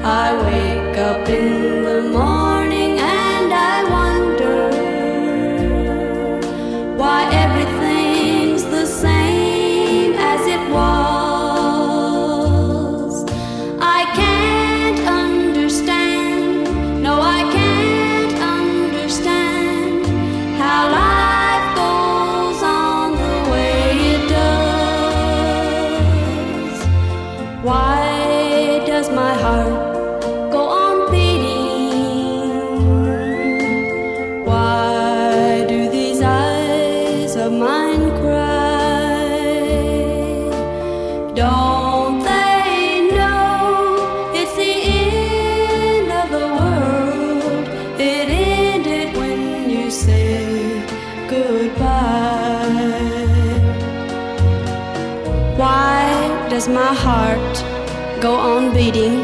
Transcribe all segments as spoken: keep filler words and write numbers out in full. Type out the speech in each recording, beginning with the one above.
I wake up in the morning and I wonder why everything's the same as it was. I can't understand, no, I can't understand how life goes on the way it does. Why does my heart go on beating? Why do these eyes of mine cry? Don't they know it's the end of the world? It ended when you said goodbye. Why does my heart go on beating?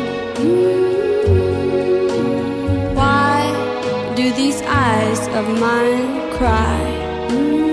Why do these eyes of mine cry?